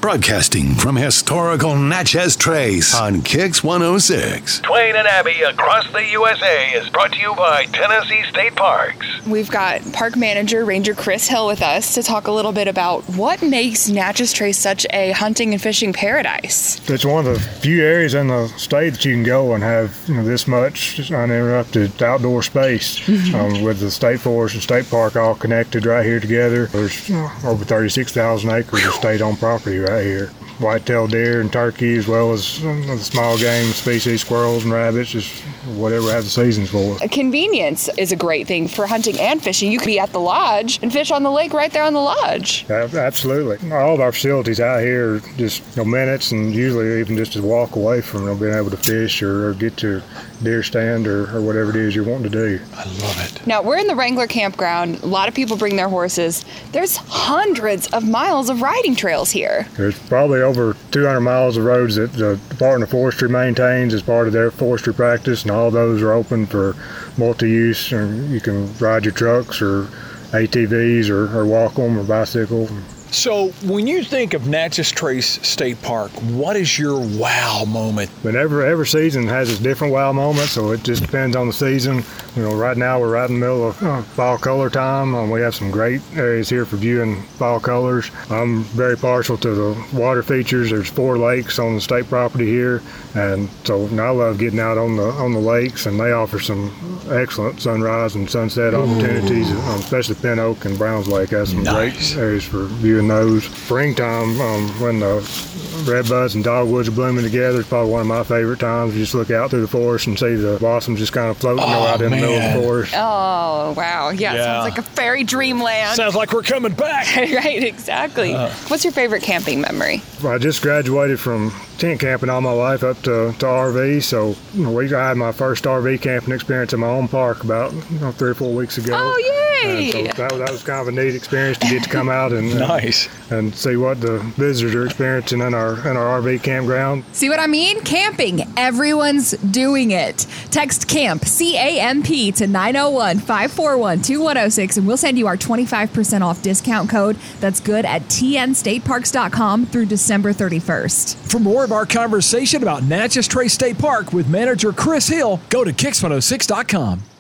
Broadcasting from historical Natchez Trace on Kix 106. Twain and Abbey across the USA is brought to you by Tennessee State Parks. We've got park manager Ranger Chris Hill with us to talk a little bit about what makes Natchez Trace such a hunting and fishing paradise. It's one of the few areas in the state that you can go and have this much uninterrupted outdoor space with the state forest and state park all connected right here together. There's over 36,000 acres of state-owned property right here. White-tailed deer and turkey, as well as the small game species, squirrels and rabbits, just whatever have the seasons for. Convenience is a great thing for hunting and fishing. You could be at the lodge and fish on the lake right there on the lodge. Absolutely. All of our facilities out here are just minutes, and usually even just a walk away from being able to fish or get to deer stand or whatever it is you're wanting to do. I love it. Now, we're in the Wrangler campground. A lot of people bring their horses. There's hundreds of miles of riding trails here. There's probably over 200 miles of roads that the Department of Forestry maintains as part of their forestry practice, and all those are open for multi-use. You can ride your trucks or ATVs or walk them or bicycle. So when you think of Natchez Trace State Park, what is your wow moment? But every season has its different wow moment, so it just depends on the season. Right now we're right in the middle of fall color time. We have some great areas here for viewing fall colors. I'm very partial to the water features. There's 4 lakes on the state property here, and so I love getting out on the lakes, and they offer some excellent sunrise and sunset opportunities, especially Pin Oak and Browns Lake has some great areas for viewing those. Springtime, when the redbuds and dogwoods are blooming together, it's probably one of my favorite times. You just look out through the forest and see the blossoms just kind of floating out in the middle of the forest. Oh, wow. Yeah, it sounds like a fairy dreamland. Sounds like we're coming back. Right, exactly. What's your favorite camping memory? I just graduated from tent camping all my life up to RV, so I had my first RV camping experience in my own park about 3 or 4 weeks ago. Oh, yay! And so that was kind of a neat experience to get to come out and nice and see what the visitors are experiencing in our RV campground. See what I mean? Camping. Everyone's doing it. Text CAMP, C-A-M-P, to 901-541-2106, and we'll send you our 25% off discount code that's good at tnstateparks.com through December 31st. For more of our conversation about Natchez Trace State Park with manager Chris Hill, go to Kix106.com.